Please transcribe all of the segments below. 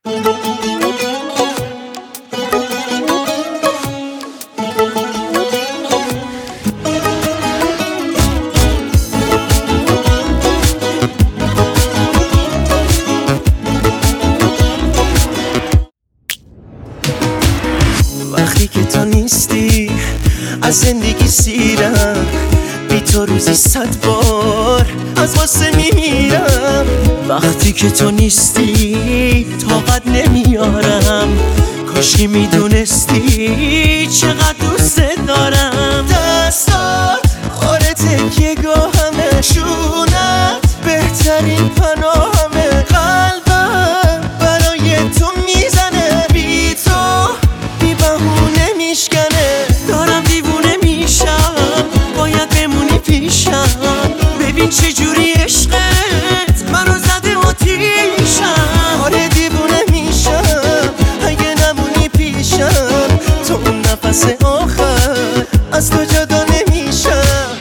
وقتی که تو نیستی از زندگی سیرم، بی تو روزی 100 بار از غصه میمیرم. وقتی که تو نیستی طاقت نمیارم، کاشکی میدونستی چقدر دوست دارم. دستات آره تکیه گاهمه، شونت بهترین پناهمه. قلبم برای تو میزنه، بی تو بی بهونه میشکنه. دارم دیوونه میشم، باید بمونی پیشم. ببین چجوری عشقت منو زده آتیشم. آره دیوونه میشم اگه نمونی پیشم. تو اون نفس آخر از تو جدا نمیشم.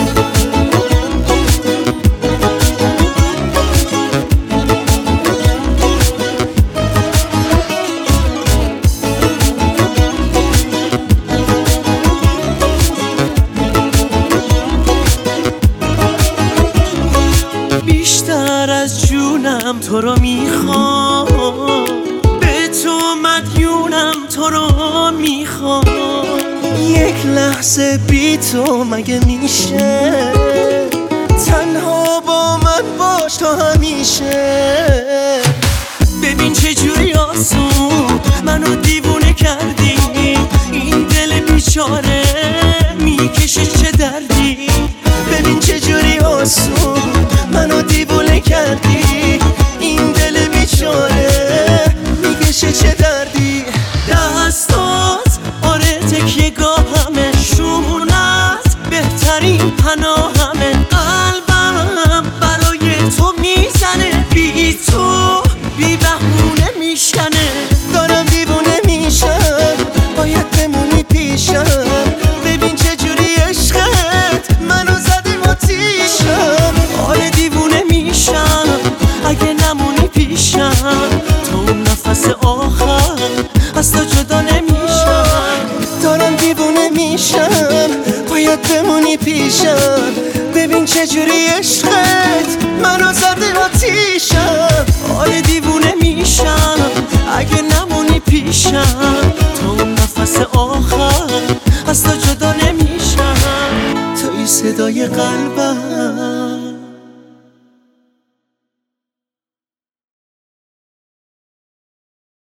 بیشتر از جونم تو رو میخوام، به تو مدیونم تو رو میخوام. یک لحظه بی تو مگه میشه؟ تنها با من باش تا همیشه. ببین چجوری آسون منو دیوونه کردی، این دل بیچاره میکشه چه دردی. ببین چجوری آسون منو دیوونه کردی، این دل بیچاره میکشه چه دردی. دستات آره تکیه گاهمه، شونت بهترین پناهمه. قلبم برای تو میزنه، بی تو بی بهونه میشکنه. دارم دیوونه میشم، باید بمونی پیشم. ببین چجوری عشقت منو زده آتیشم. آره دیوونه میشم اگه نمونی پیشم. تو اون نفس آخر از تو جدا نمیشم. دارم دیوونه میشم، باید بمونی پیشم. ببین چجوری عشقت منو زده آتیشم. آره دیوونه میشم اگه نمونی پیشم. تو اون نفس آخر از تو جدا نمیشم. توی صدای قلبم